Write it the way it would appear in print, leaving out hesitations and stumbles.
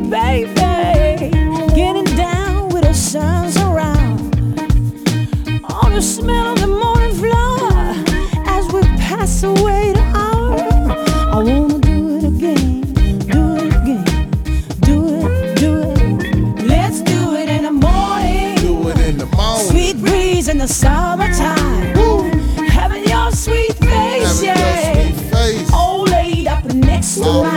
baby, getting down with the sun's around. On the smell of the morning floor as we pass away the hour. I wanna do it again, do it again, do it. Let's do it in the morning. Do it in the morning. Sweet breeze in the summertime. Woo. Having your sweet face, Having yeah. your sweet face. Oh, laid up next to mine.